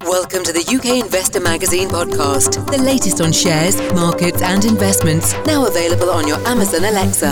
Welcome to the UK Investor Magazine podcast, the latest on shares, markets and investments, now available on your Amazon Alexa.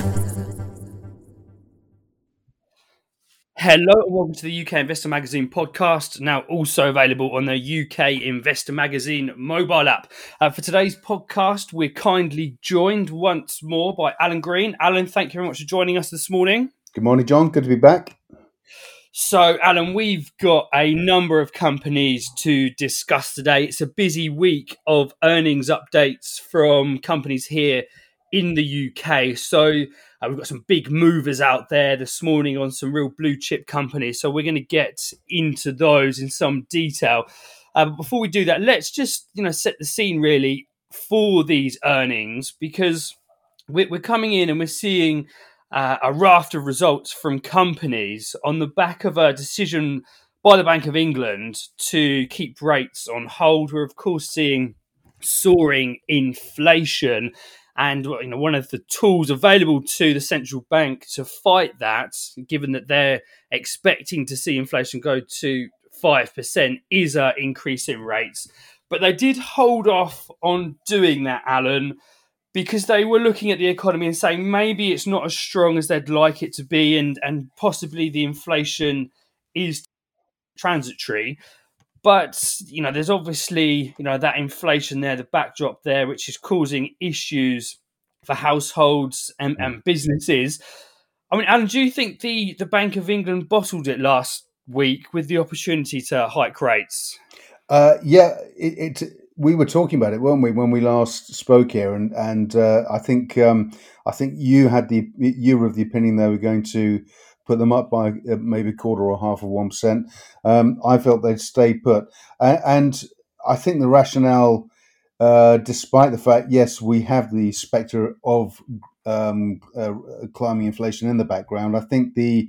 Hello and welcome to the UK Investor Magazine podcast, now also available on the UK Investor Magazine mobile app. For today's podcast, we're kindly joined once more by Alan Green. Alan, thank you very much for joining us this morning. Good morning, John. Good to be back. So, Alan, we've got a number of companies to discuss today. It's a busy week of earnings updates from companies here in the UK. So we've got some big movers out there this morning on some real blue chip companies. So we're going to get into those in some detail. But before we do that, let's just set the scene really for these earnings, because we're coming in and we're seeing a raft of results from companies on the back of a decision by the Bank of England to keep rates on hold. We're of course seeing soaring inflation, and one of the tools available to the central bank to fight that, given that they're expecting to see inflation go to 5%, is an increase in rates. But they did hold off on doing that, Alan, because they were looking at the economy and saying maybe it's not as strong as they'd like it to be, and possibly the inflation is transitory. But, there's obviously, that inflation there, the backdrop there, which is causing issues for households and businesses. I mean, Alan, do you think the Bank of England bottled it last week with the opportunity to hike rates? We were talking about it, weren't we, when we last spoke here? And I think you were of the opinion they were going to put them up by maybe a quarter or half of 1%. I felt they'd stay put, and I think the rationale, despite the fact, yes, we have the spectre of climbing inflation in the background. I think the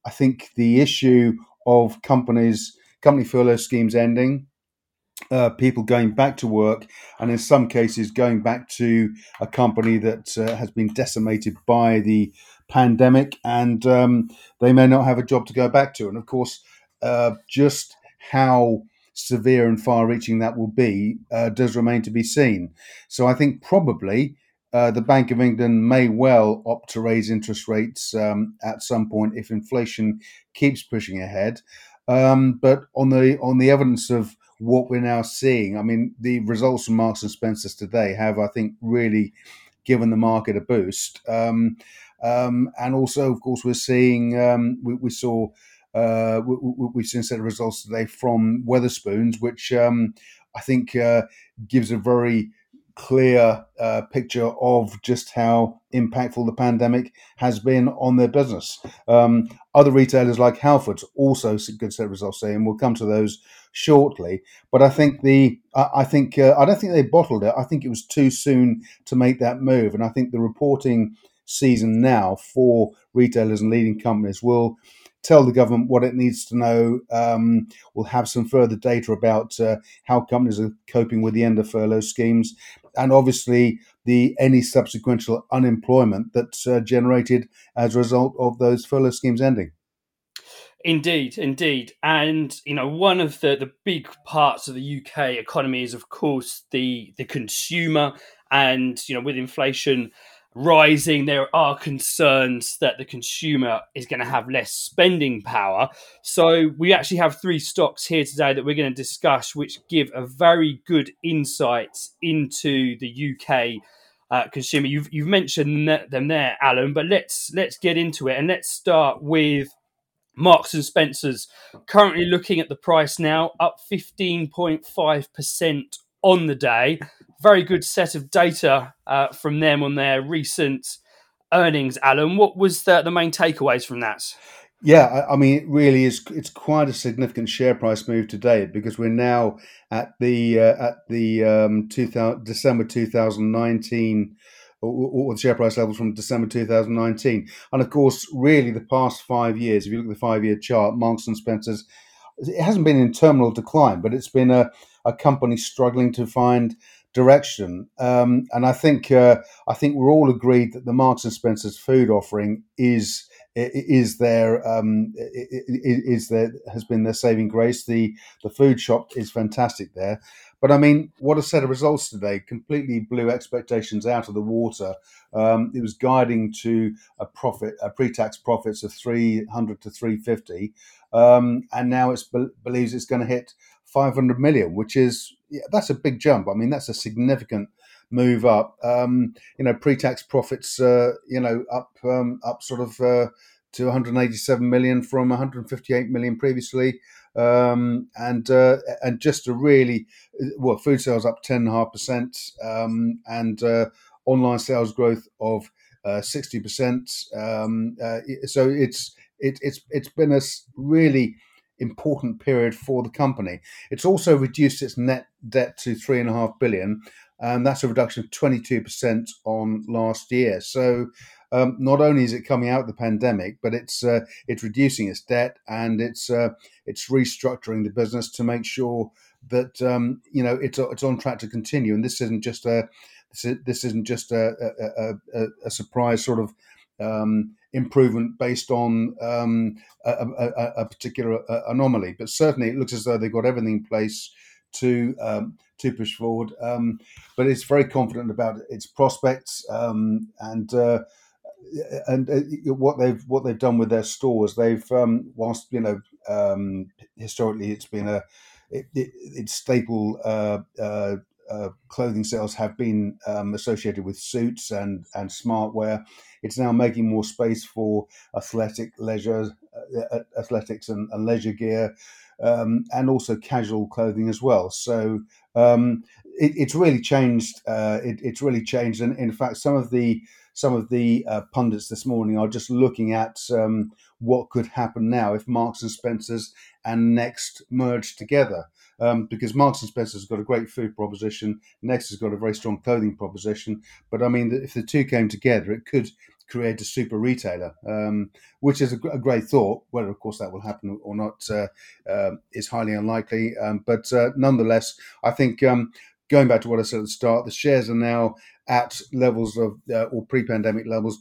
issue of company furlough schemes ending, people going back to work, and in some cases going back to a company that has been decimated by the pandemic, and they may not have a job to go back to. And of course, just how severe and far-reaching that will be does remain to be seen. So I think probably the Bank of England may well opt to raise interest rates at some point if inflation keeps pushing ahead. But on the evidence of what we're now seeing, I mean, the results from Marks and Spencer's today have, I think, really given the market a boost. And also, of course, we're seeing we've seen a set of results today from Wetherspoons, which I think gives a very clear picture of just how impactful the pandemic has been on their business. Other retailers like Halfords also good set of results today, and we'll come to those shortly. But I think I don't think they bottled it. I think it was too soon to make that move, and I think the reporting season now for retailers and leading companies will tell the government what it needs to know. We'll have some further data about how companies are coping with the end of furlough schemes, and obviously any subsequent unemployment that's generated as a result of those furlough schemes ending. Indeed. And, one of the big parts of the UK economy is, of course, the consumer. And, with inflation rising, there are concerns that the consumer is going to have less spending power. So we actually have three stocks here today that we're going to discuss, which give a very good insight into the UK consumer. You've mentioned them there, Alan, but let's get into it, and let's start with Marks and Spencer's. Currently looking at the price now, up 15.5% on the day. Very good set of data from them on their recent earnings. Alan, what was the main takeaways from that? Yeah, I mean, it really is. It's quite a significant share price move today, because we're now at the December 2019, or the share price levels from December 2019. And of course, really the past 5 years, if you look at the 5-year chart, Marks and Spencer's, it hasn't been in terminal decline, but it's been a company struggling to find direction. And I think we're all agreed that the Marks and Spencer's food offering is is their has been their saving grace. The food shop is fantastic there. But I mean, what a set of results today! Completely blew expectations out of the water. It was guiding to a pre-tax profits of 300 to 350, and now it believes it's going to hit 500 million, which is that's a big jump. I mean, that's a significant move up. Pre-tax profits, up sort of to 187 million from 158 million previously, and just a really food sales up 10.5%, and online sales growth of 60%. So it's been a really important period for the company. It's also reduced its net debt to 3.5 billion, and that's a reduction of 22% on last year. So not only is it coming out of the pandemic, but it's reducing its debt, and it's restructuring the business to make sure that it's on track to continue. And this isn't just a surprise sort of improvement based on a particular anomaly, but certainly it looks as though they've got everything in place to push forward. But it's very confident about its prospects, and what they've done with their stores. They've whilst historically it's been its staple clothing sales have been associated with suits and smartwear. It's now making more space for athletics and leisure gear, and also casual clothing as well. So it's really changed. It's really changed, and in fact, some of the pundits this morning are just looking at what could happen now if Marks and Spencer's and Next merged together. Because Marks and Spencer's got a great food proposition, Next has got a very strong clothing proposition. But I mean, if the two came together, it could create a super retailer, which is a great thought. Whether, of course, that will happen or not is highly unlikely. But nonetheless, I think going back to what I said at the start, the shares are now at levels of or pre-pandemic levels,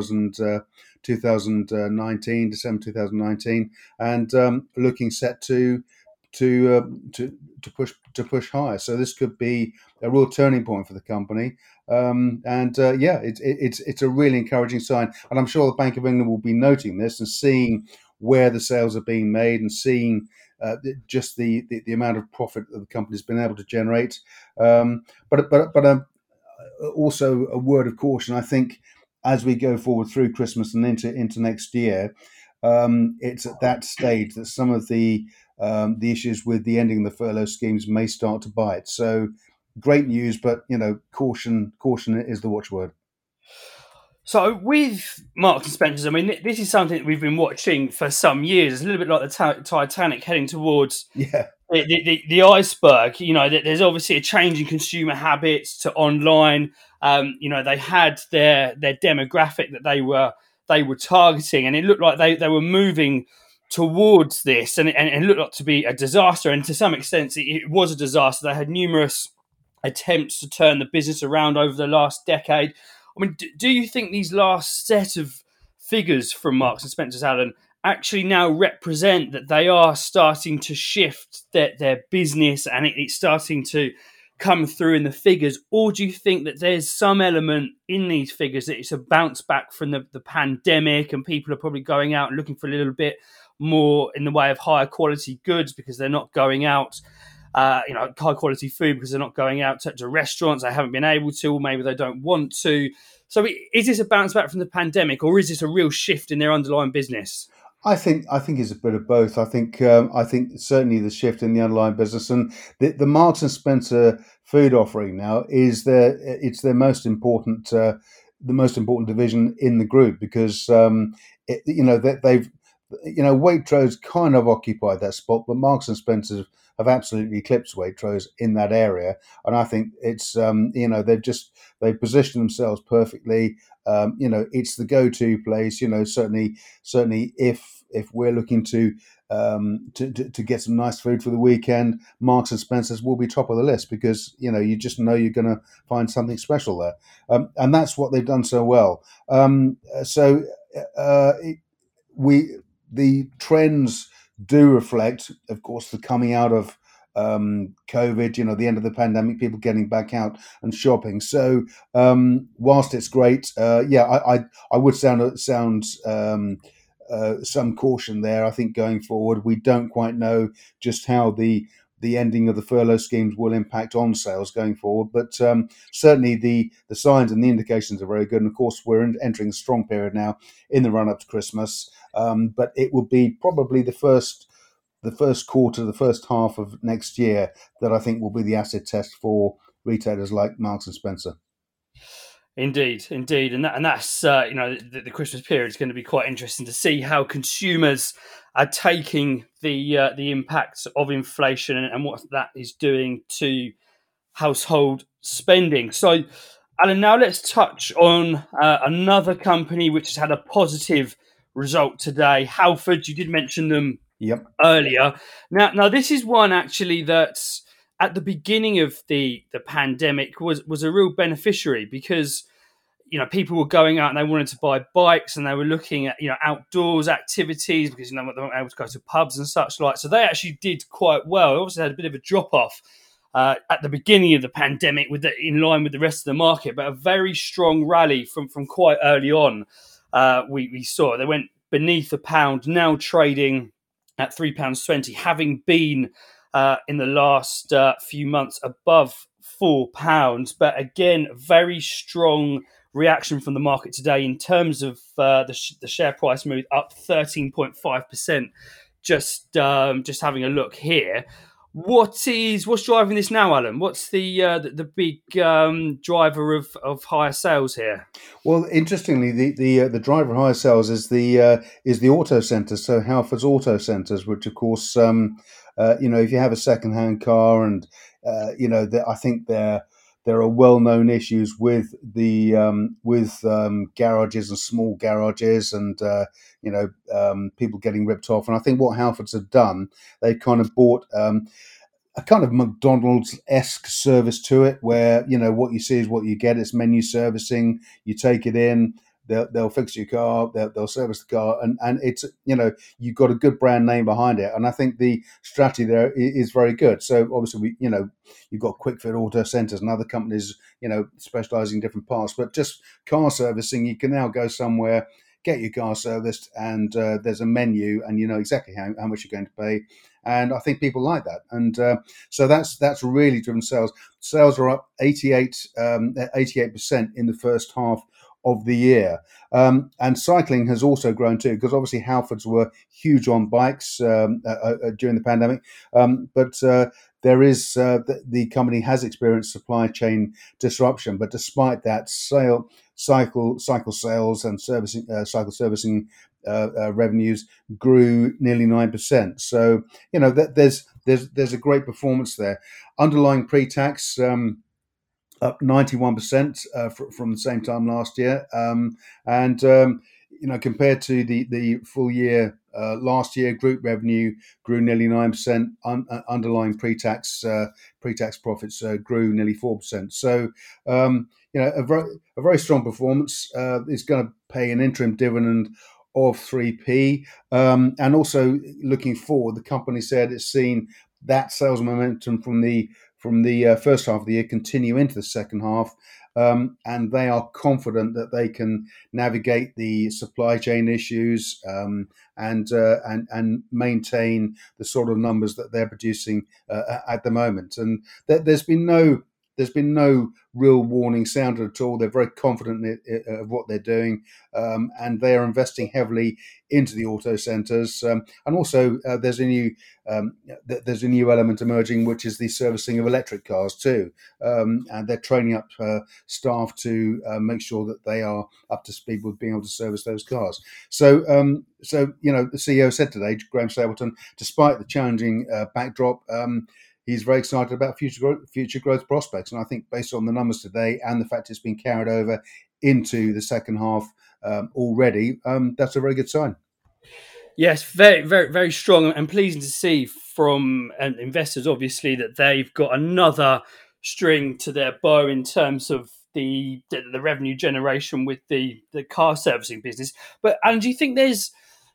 2019, December 2019, and looking set to push higher. So this could be a real turning point for the company. It's a really encouraging sign, and I'm sure the Bank of England will be noting this and seeing where the sales are being made and seeing just the amount of profit that the company's been able to generate. But also a word of caution. I think as we go forward through Christmas and into next year, it's at that stage that some of the issues with the ending of the furlough schemes may start to bite. So great news, but caution is the watchword. So with Marks and Spencer's, I mean, this is something that we've been watching for some years. It's a little bit like the Titanic heading towards the iceberg. There's obviously a change in consumer habits to online. They had their demographic that they were targeting, and it looked like they were moving towards this, and it looked like to be a disaster. And to some extent, it was a disaster. They had numerous attempts to turn the business around over the last decade. I mean, do you think these last set of figures from Marks and Spencer's, Alan, actually now represent that they are starting to shift their business, and it's starting to come through in the figures? Or do you think that there's some element in these figures that it's a bounce back from the pandemic, and people are probably going out and looking for a little bit more in the way of higher quality goods because they're not going out, high quality food because they're not going out to restaurants, they haven't been able to, or maybe they don't want to. So is this a bounce back from the pandemic, or is this a real shift in their underlying business? I think it's a bit of both. I think certainly the shift in the underlying business, and the Marks and Spencer food offering now is it's their most important the most important division in the group, because they've Waitrose kind of occupied that spot, but Marks and Spencer have absolutely eclipsed Waitrose in that area, and I think it's they've positioned themselves perfectly. It's the go-to place. Certainly if we're looking to get some nice food for the weekend, Marks and Spencer's will be top of the list, because you just know you're going to find something special there, and that's what they've done so well. the trends do reflect, of course, the coming out of COVID. The end of the pandemic, people getting back out and shopping. So whilst it's great, I would sound some caution there. I think going forward, we don't quite know just how the ending of the furlough schemes will impact on sales going forward. But certainly the signs and the indications are very good. And of course, we're entering a strong period now in the run up to Christmas. But it will be probably the first quarter, the first half of next year that I think will be the acid test for retailers like Marks and Spencer. Indeed, and that's the Christmas period is going to be quite interesting to see how consumers are taking the impacts of inflation and what that is doing to household spending. So, Alan, now let's touch on another company which has had a positive result today. Halfords, you did mention them earlier. Now this is one actually that's at the beginning of the pandemic was a real beneficiary because people were going out and they wanted to buy bikes and they were looking at outdoors activities because they weren't able to go to pubs and such like. So they actually did quite well. They obviously had a bit of a drop off at the beginning of the pandemic in line with the rest of the market, but a very strong rally from quite early on. We saw they went beneath the pound, now trading at £3.20, having been in the last few months above £4. But again, very strong reaction from the market today in terms of the share price move up 13.5%. Just having a look here. What's driving this now, Alan? What's the big driver of higher sales here? Well, interestingly, the driver of higher sales is the auto centres. So Halfords Auto Centres, which of course, if you have a second-hand car, and I think there are well-known issues with garages and small garages, and people getting ripped off. And I think what Halfords have done, they kind of bought a kind of McDonald's-esque service to it, where what you see is what you get. It's menu servicing. You take it in, they'll fix your car, they'll service the car, and it's you've got a good brand name behind it. And I think the strategy there is very good. So obviously you've got Quick Fit Auto Centres and other companies specialising in different parts, but just car servicing, you can now go somewhere, get your car serviced, and there's a menu, and you know exactly how much you're going to pay. And I think people like that, and so that's really driven sales. Sales are up 88% in the first half of the year, and cycling has also grown too, because obviously Halfords were huge on bikes during the pandemic, but there is the company has experienced supply chain disruption, but despite that, cycle sales and cycle servicing revenues grew nearly 9%. So there's a great performance there. Underlying pre-tax up 91% from the same time last year, and compared to the full year last year, group revenue grew nearly 9%. Underlying pre-tax profits grew nearly 4%. So a very strong performance. It's going to pay an interim dividend of 3p, and also looking forward, the company said it's seen that sales momentum from the first half of the year continue into the second half, and they are confident that they can navigate the supply chain issues and maintain the sort of numbers that they're producing at the moment. And there's been no real warning sounded at all. They're very confident of what they're doing, and they are investing heavily into the auto centres. And also, there's a new element emerging, which is the servicing of electric cars too. And they're training up staff to make sure that they are up to speed with being able to service those cars. So the CEO said today, Graham Stapleton, despite the challenging backdrop, he's very excited about future growth prospects. And I think based on the numbers today and the fact it's been carried over into the second half already, that's a very good sign. Yes, very, very, very strong and pleasing to see from investors, obviously, that they've got another string to their bow in terms of the revenue generation with the car servicing business. But Alan, do you think there's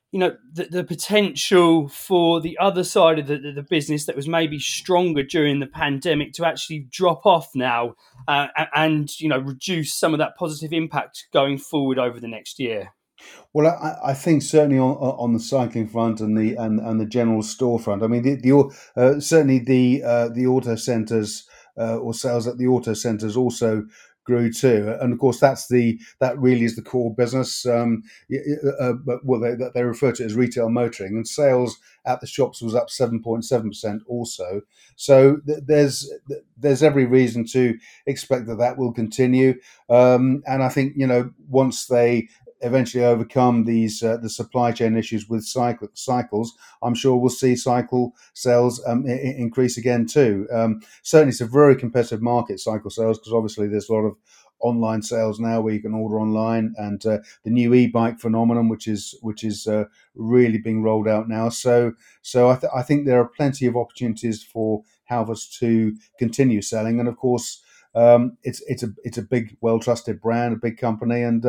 the potential for the other side of the business that was maybe stronger during the pandemic to actually drop off now, and reduce some of that positive impact going forward over the next year? Well, I think certainly on the cycling front and the general store front. I mean, certainly the auto centres, or sales at the auto centres also grew too, and of course that really is the core business. Well, they refer to it as retail motoring, and sales at the shops was up 7.7% also. So there's every reason to expect that will continue, and I think once they eventually overcome these the supply chain issues with cycles, I'm sure we'll see cycle sales increase again too. Certainly, it's a very competitive market, cycle sales, because obviously there's a lot of online sales now where you can order online, and the new e-bike phenomenon, which is really being rolled out now. So I think there are plenty of opportunities for Halfords to continue selling, and of course. It's a big, well-trusted brand, a big company, and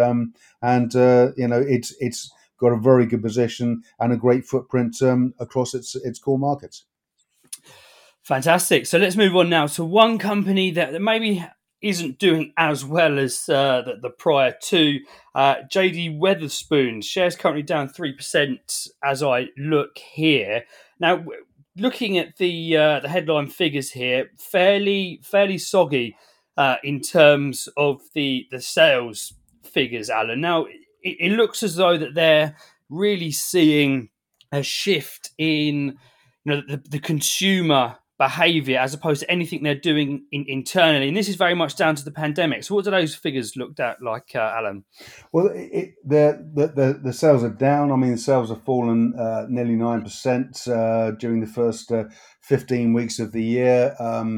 it's got a very good position and a great footprint across its core markets. Fantastic. So let's move on now to one company that maybe isn't doing as well as the prior two. JD Wetherspoon shares currently down 3% as I look here now. Looking at the headline figures here, fairly soggy in terms of the sales figures, Alan. Now, it looks as though that they're really seeing a shift in the consumer behaviour as opposed to anything they're doing internally. And this is very much down to the pandemic. So what do those figures look at like, Alan? Well, the sales are down. I mean, the sales have fallen nearly 9% during the first 15 weeks of the year.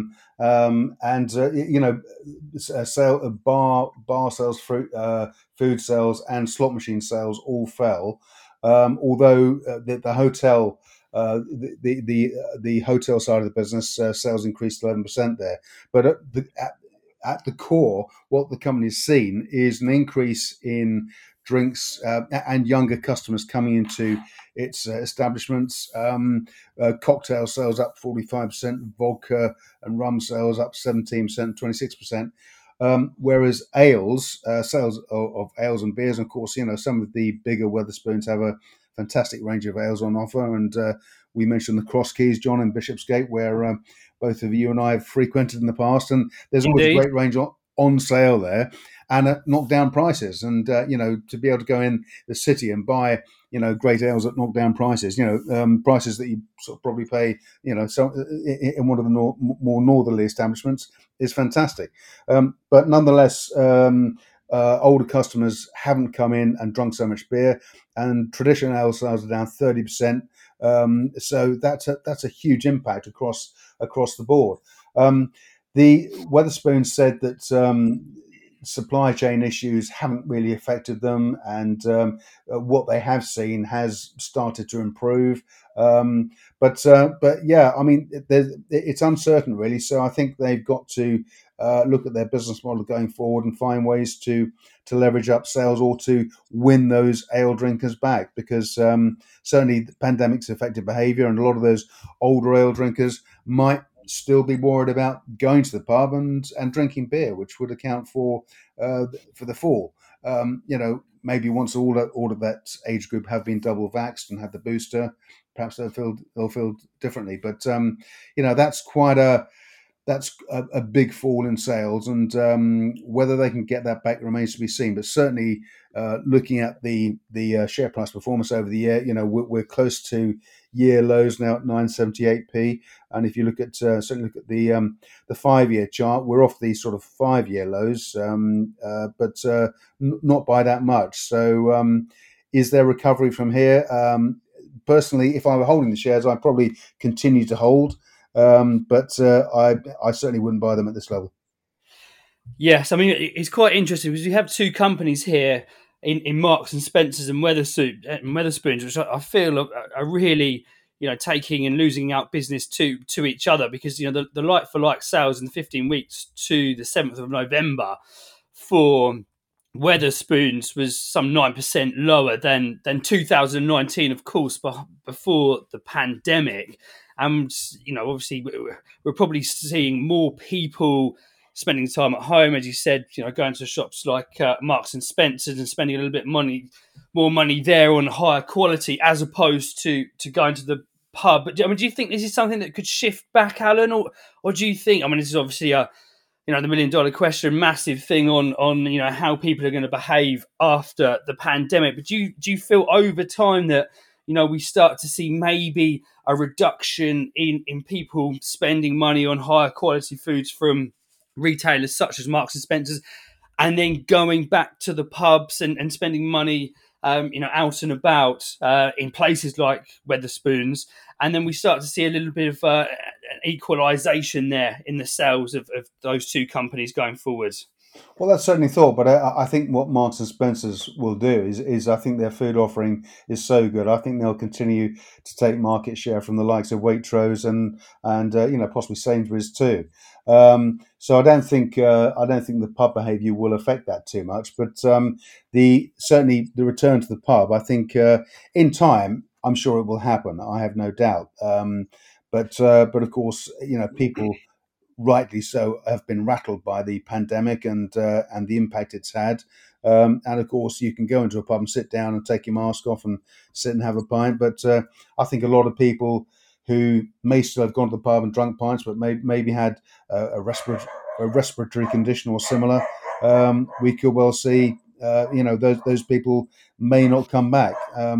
Bar sales, food sales, and slot machine sales all fell. Although the hotel, the hotel side of the business, sales increased 11% there. But at the core, what the company's seen is an increase in drinks and younger customers coming into its establishments. Cocktail sales up 45%, vodka and rum sales up 17%, 26%. Whereas ales, sales of ales and beers, of course, some of the bigger Wetherspoons have a fantastic range of ales on offer. And we mentioned the Cross Keys, John, in Bishopsgate, where both of you and I have frequented in the past. And there's always a great range on sale there and at knockdown prices. And, to be able to go in the city and buy, great ales at knockdown prices, prices that you sort of probably pay, in one of the more northerly establishments is fantastic. But nonetheless, older customers haven't come in and drunk so much beer, and traditional ale sales are down 30%. So that's a huge impact across the board. The Wetherspoons said that supply chain issues haven't really affected them, and what they have seen has started to improve. But yeah, I mean, it's uncertain really. So I think they've got to look at their business model going forward and find ways to leverage up sales or to win those ale drinkers back, because certainly the pandemic's affected behaviour, and a lot of those older ale drinkers might still be worried about going to the pub and drinking beer, which would account for the fall. Maybe once all of that age group have been double vaxxed and had the booster, perhaps they'll feel differently. But that's a big fall in sales, and whether they can get that back remains to be seen. But certainly, looking at the share price performance over the year, we're close to year lows now at 978p. And if you look at certainly look at the 5-year chart, we're off these sort of 5-year lows, but not by that much. So, is there recovery from here? Personally, if I were holding the shares, I'd probably continue to hold. But I certainly wouldn't buy them at this level. Yes, I mean, it's quite interesting because we have two companies here in Marks and Spencers and Wetherspoons, which I feel are really, taking and losing out business to each other, because, the like-for-like sales in the 15 weeks to the 7th of November for Weatherspoons was some 9% lower than 2019, of course, but before the pandemic. And obviously, we're probably seeing more people spending time at home, as you said. Going to shops like Marks and Spencers and spending a little bit more money there on higher quality, as opposed to going to the pub. But do you think this is something that could shift back, Alan, or do you think? This is obviously the $1 million question, massive thing on how people are going to behave after the pandemic. But do you feel over time that we start to see maybe a reduction in people spending money on higher quality foods from retailers such as Marks and Spencers, and then going back to the pubs and spending money out and about in places like Weatherspoons, and then we start to see a little bit of an equalisation there in the sales of those two companies going forwards? Well, that's certainly thought, but I think what Marks and Spencers will do is I think their food offering is so good. I think they'll continue to take market share from the likes of Waitrose and possibly Sainsbury's too. So I don't think the pub behaviour will affect that too much. But certainly the return to the pub, I think in time, I'm sure it will happen. I have no doubt. But of course, people, rightly so, have been rattled by the pandemic and the impact it's had. And of course, you can go into a pub and sit down and take your mask off and sit and have a pint. But I think a lot of people who may still have gone to the pub and drunk pints, but maybe had a respiratory condition or similar, we could well see those people may not come back.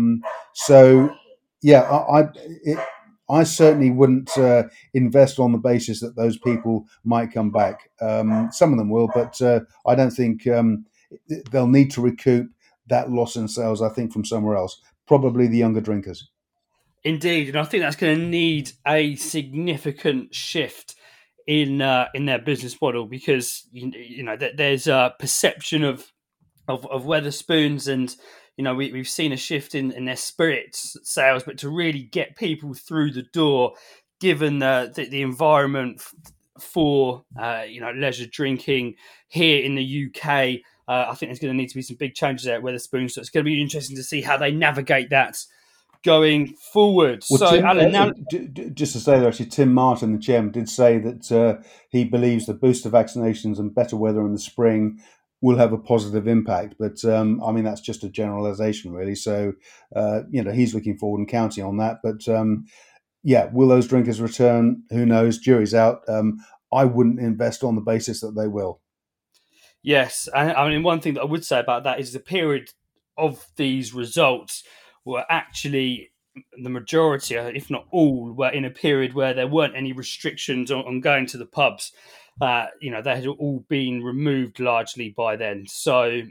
So yeah, I certainly wouldn't invest on the basis that those people might come back. Some of them will, but I don't think they'll need to recoup that loss in sales, I think, from somewhere else, probably the younger drinkers. Indeed, and I think that's going to need a significant shift in their business model, because there's a perception of Weatherspoons, and we've seen a shift in their spirits sales, but to really get people through the door, given the environment for leisure drinking here in the UK, I think there's going to need to be some big changes there at Weatherspoons. So it's going to be interesting to see how they navigate that going forward. Well, so, Tim, Alan, now just to say that actually, Tim Martin, the chairman, did say that he believes that booster vaccinations and better weather in the spring will have a positive impact. But that's just a generalisation, really. So he's looking forward and counting on that. But will those drinkers return? Who knows? Jury's out. I wouldn't invest on the basis that they will. Yes, and one thing that I would say about that is the period of these results were actually, the majority, if not all, were in a period where there weren't any restrictions on going to the pubs. They had all been removed largely by then. So,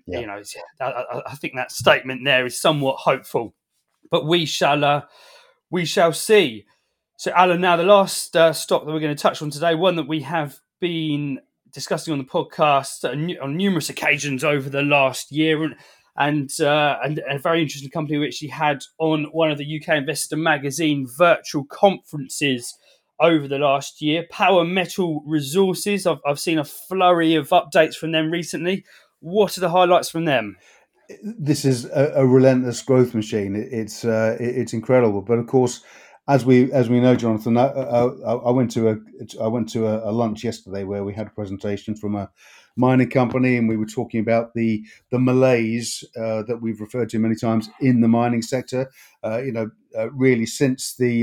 I think that statement there is somewhat hopeful. But we shall see. So, Alan, now the last stock that we're going to touch on today, one that we have been discussing on the podcast on numerous occasions over the last year, and a very interesting company we actually had on one of the UK Investor Magazine virtual conferences over the last year. Power Metal Resources. I've seen a flurry of updates from them recently. What are the highlights from them? This is a relentless growth machine. It's incredible. But of course, as we know, Jonathan, I went to a lunch yesterday where we had a presentation from a mining company, and we were talking about the malaise that we've referred to many times in the mining sector. Really since the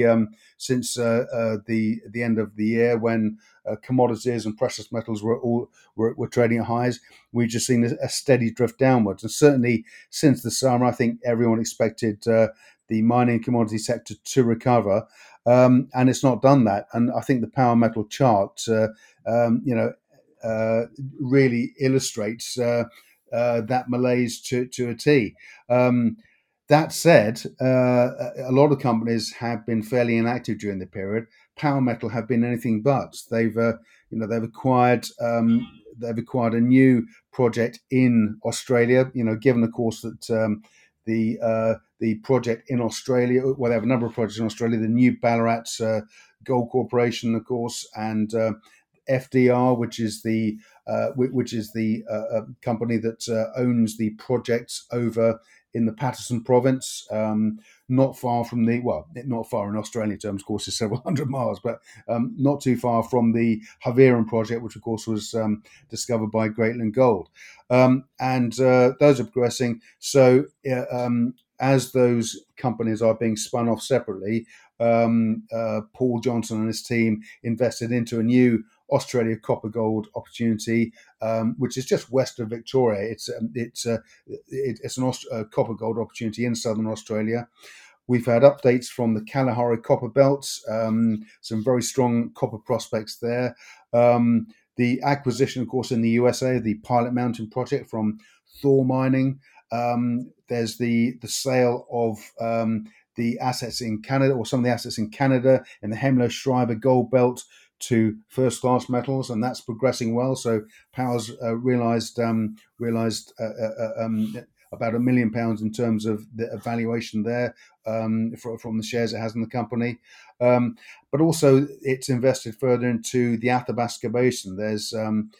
end of the year, when commodities and precious metals were trading at highs, we've just seen a steady drift downwards. And certainly since the summer, I think everyone expected the mining commodity sector to recover, and it's not done that. And I think the power metal chart, really illustrates that malaise to a T. That said, a lot of companies have been fairly inactive during the period. Power Metal have been anything but. They've acquired a new project in Australia. Given of course that the project in Australia, well, they have a number of projects in Australia. The new Ballarat Gold Corporation, of course, and FDR, which is the company that owns the projects over in the Patterson province, not far from not far in Australian terms, of course, is several hundred miles, but not too far from the Havieron project, which of course was discovered by Greatland Gold. And those are progressing. So as those companies are being spun off separately, Paul Johnson and his team invested into a new Australia copper gold opportunity, which is just west of Victoria. It's a copper gold opportunity in southern Australia. We've had updates from the Kalahari copper belts, some very strong copper prospects there. The acquisition, of course, in the USA, the Pilot Mountain project from Thor Mining. There's the sale of the assets in Canada, or some of the assets in Canada, in the Hemlo Schreiber gold belt to First Class Metals, and that's progressing well. So Power's realised about £1 million in terms of the valuation there from the shares it has in the company. But also it's invested further into the Athabasca Basin. There's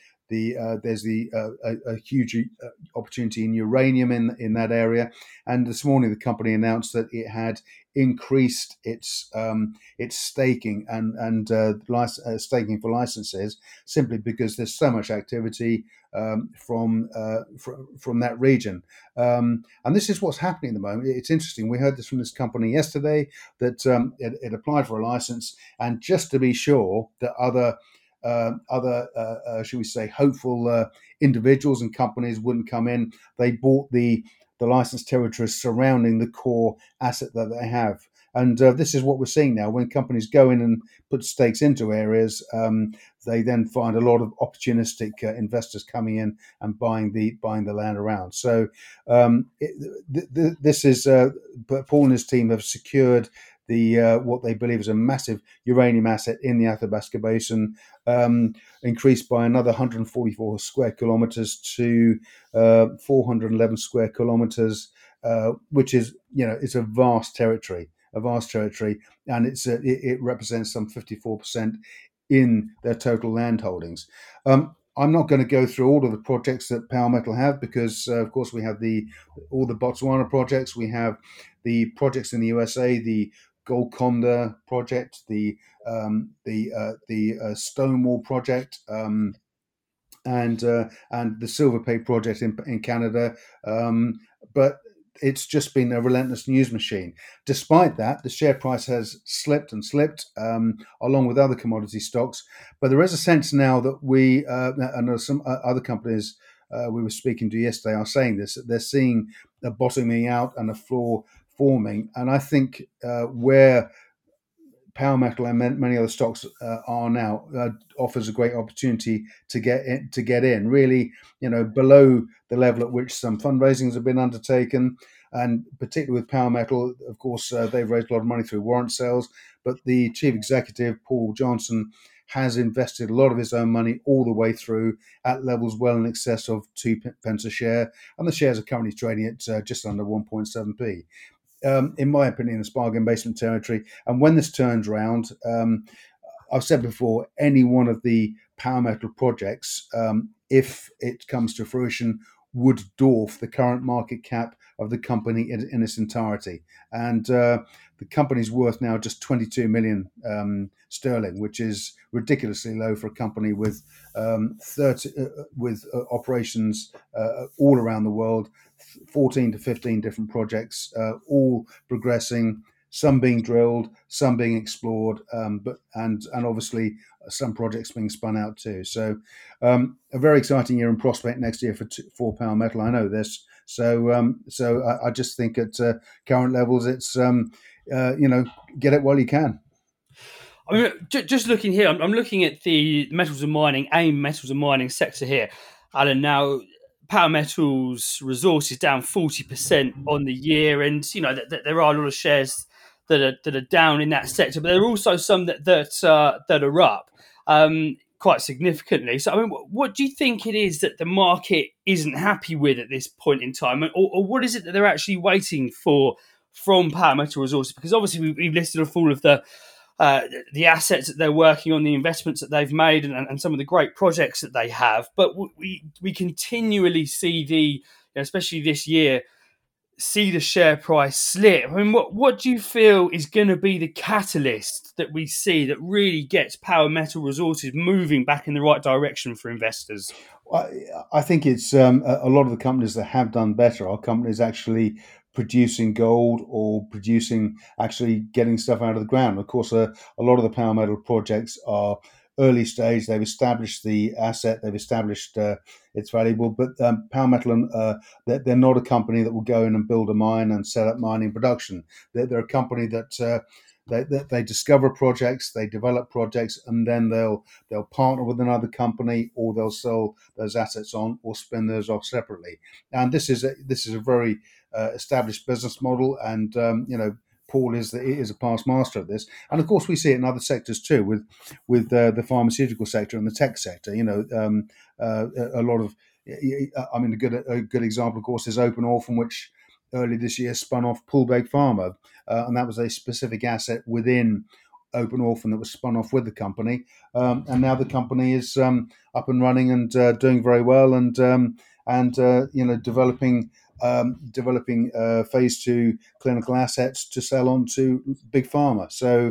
a huge opportunity in uranium in that area, and this morning the company announced that it had increased its staking and staking for licenses, simply because there's so much activity from that region, and this is what's happening at the moment. It's interesting. We heard this from this company yesterday that it applied for a license, and just to be sure that other should we say, hopeful individuals and companies wouldn't come in, they bought the licensed territories surrounding the core asset that they have. And this is what we're seeing now. When companies go in and put stakes into areas, they then find a lot of opportunistic investors coming in and buying the land around. So this is Paul and his team have secured what they believe is a massive uranium asset in the Athabasca Basin, increased by another 144 square kilometers to 411 square kilometers, which is, it's a vast territory, and it represents some 54% in their total land holdings. I'm not going to go through all of the projects that Power Metal have, because, of course, we have all the Botswana projects. We have the projects in the USA, the Golconda project, the Stonewall project, and the Silver Pay project in Canada. But it's just been a relentless news machine. Despite that, the share price has slipped and slipped, along with other commodity stocks. But there is a sense now that we and some other companies we were speaking to yesterday are saying this, that they're seeing a bottoming out and a floor forming. And I think where Power Metal and many other stocks are now offers a great opportunity to get in. Really, below the level at which some fundraisings have been undertaken, and particularly with Power Metal, of course, they've raised a lot of money through warrant sales. But the chief executive, Paul Johnson, has invested a lot of his own money all the way through at levels well in excess of 2p a share, and the shares are currently trading at just under 1.7p. In my opinion, it's bargain basement territory. And when this turns around, I've said before, any one of the Power Metal projects, if it comes to fruition, would dwarf the current market cap of the company in its entirety. And the company's worth now just 22 million sterling, which is ridiculously low for a company with operations all around the world, 14 to 15 different projects, all progressing, some being drilled, some being explored, but obviously some projects being spun out too. So a very exciting year in prospect next year for Power Metal. I know this. So I just think at current levels, it's get it while you can. I mean, just looking here, I'm looking at the metals and mining, AIM metals and mining sector here, Alan. Now, Power Metals resources down 40% on the year, and there are a lot of shares that are down in that sector, but there are also some that are up quite significantly. So, I mean, what do you think it is that the market isn't happy with at this point in time, or what is it that they're actually waiting for from Power Metal Resources? Because obviously we've listed off all of the the assets that they're working on, the investments that they've made, and some of the great projects that they have. But we continually see especially this year, see the share price slip. I mean, what do you feel is going to be the catalyst that we see that really gets Power Metal Resources moving back in the right direction for investors? I think it's a lot of the companies that have done better are companies actually producing gold or actually getting stuff out of the ground. Of course, a lot of the Power Metal projects are early stage. They've established the asset. They've established it's valuable. But Power Metal, they're not a company that will go in and build a mine and set up mining production. They're a company that they discover projects, they develop projects, and then they'll partner with another company, or they'll sell those assets on or spin those off separately. And this is a very established business model, and Paul is a past master of this. And of course, we see it in other sectors too, with the pharmaceutical sector and the tech sector. A lot of, I mean, a good example, of course, is Open Orphan, which early this year spun off Poolbeg Pharma, and that was a specific asset within Open Orphan that was spun off with the company, and now the company is up and running and doing very well, and developing phase 2 clinical assets to sell on to big pharma. So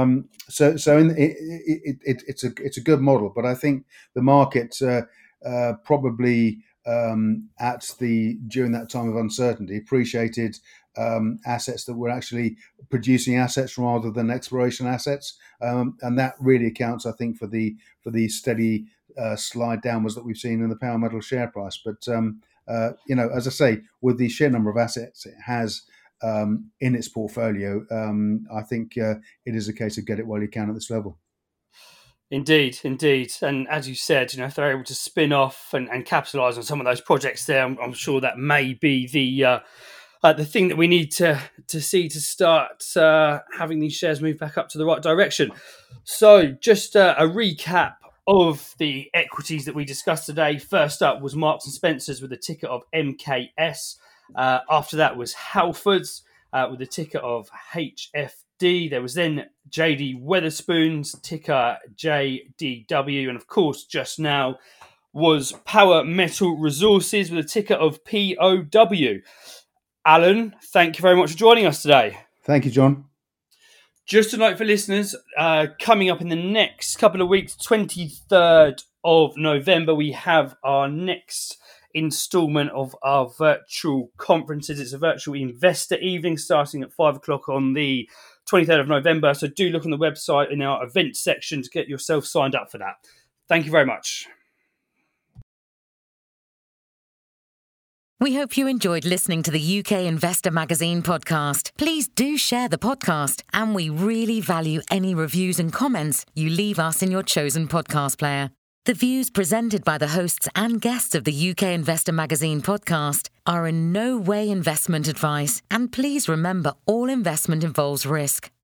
it's a good model, but I think the market probably during that time of uncertainty appreciated assets that were actually producing assets rather than exploration assets, and that really accounts, I think, for the steady slide downwards that we've seen in the Power Metal share price. But as I say, with the sheer number of assets it has in its portfolio, I think it is a case of get it while you can at this level. Indeed. And as you said, if they're able to spin off and capitalise on some of those projects there, I'm sure that may be the thing that we need to see to start having these shares move back up to the right direction. So just a recap of the equities that we discussed today. First up was Marks and Spencer's with a ticker of MKS. After that was Halfords with a ticker of HFD. There was then JD Wetherspoon's ticker JDW. And of course, just now was Power Metal Resources with a ticker of POW. Alan, thank you very much for joining us today. Thank you, John. Just a note for listeners, coming up in the next couple of weeks, 23rd of November, we have our next instalment of our virtual conferences. It's a virtual investor evening starting at 5 o'clock on the 23rd of November. So do look on the website in our events section to get yourself signed up for that. Thank you very much. We hope you enjoyed listening to the UK Investor Magazine podcast. Please do share the podcast, and we really value any reviews and comments you leave us in your chosen podcast player. The views presented by the hosts and guests of the UK Investor Magazine podcast are in no way investment advice, and please remember all investment involves risk.